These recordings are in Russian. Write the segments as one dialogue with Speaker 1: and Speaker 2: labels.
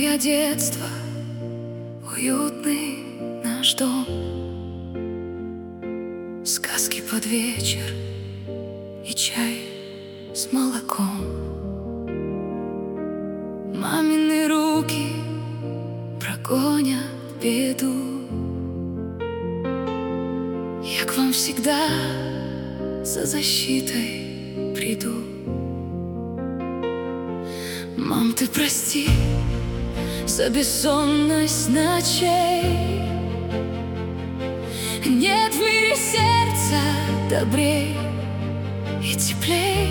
Speaker 1: Мое детство, уютный наш дом, сказки под вечер и чай с молоком. Мамины руки прогонят беду. Я к вам всегда за защитой приду. Мам, ты прости за бессонность ночей. Нет в мире сердца добрей и теплей.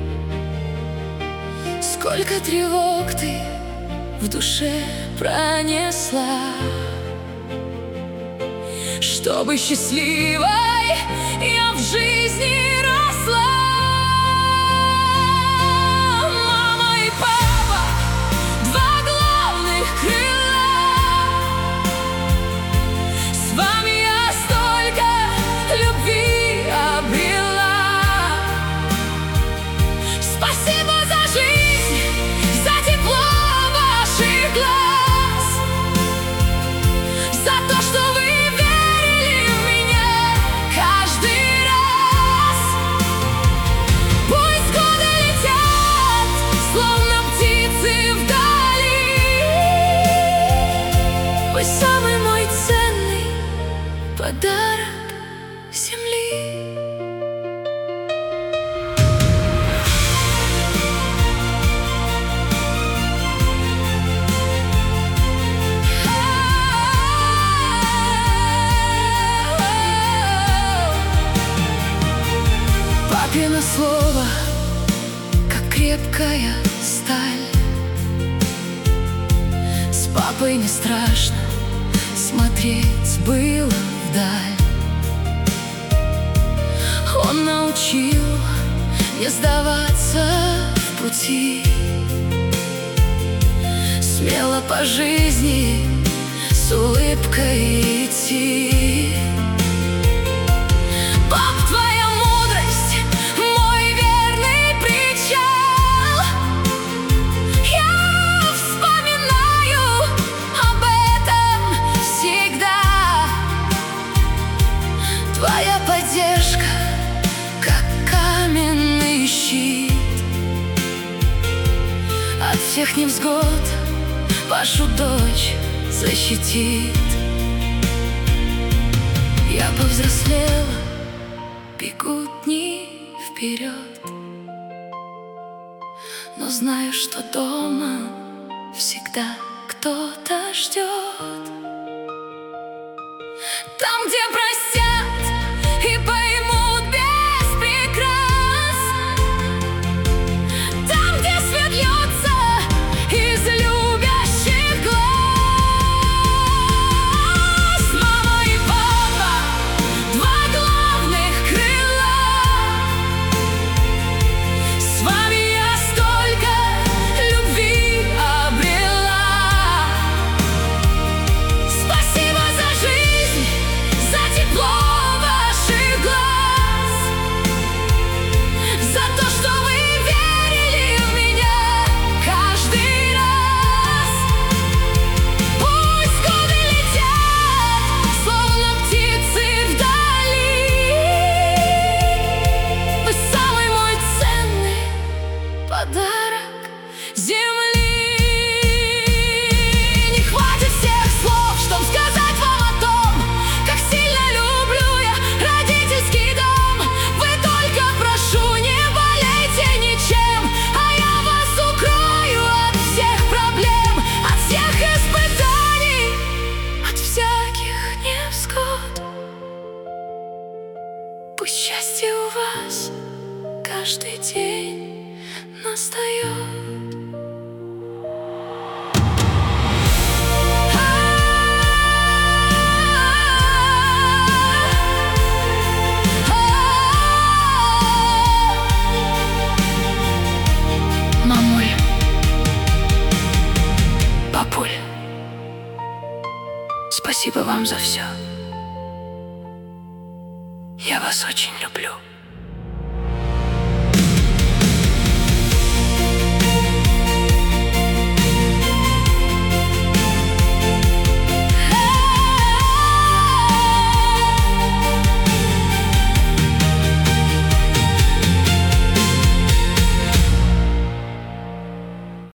Speaker 1: Сколько тревог ты в душе пронесла, чтобы счастливой я в жизни росла. Мама и папа, два главных крыла. С вами я столько любви обрела. Спасибо за жизнь, за тепло ваших глаз, за то, что вы самый мой ценный подарок земли. Папино слово, как крепкая сталь. С папой не страшно смотреть было вдаль. Он научил не сдаваться в пути, смело по жизни с улыбкой идти. Пап, твоя мудрость — мой верный причал. Я вспоминаю об этом всегда. Твоя поддержка, как каменный щит, от всех невзгод вашу дочь защитит. Я повзрослела, бегут дни вперед, но знаю, что дома всегда кто-то ждет. Там, где простят и поймут без прикрас, там, где свет льется из любящих глаз. Мама и папа, два главных крыла. С вами я столько любви обрела. Спасибо за жизнь, за тепло ваших глаз, за то, что вы верили в меня каждый раз. Пусть годы летят, словно птицы вдали. Вы самый мой ценный подарок земли. Не хватит всех слов, чтоб сказать вам о том, как сильно люблю я родительский дом. Вы только, прошу, не болейте ничем, а я вас укрою от всех проблем, от всех испытаний, от всяких невзгод. Пусть счастье у вас каждый день настает. Мамуль, папуль, спасибо вам за все. Я вас очень люблю.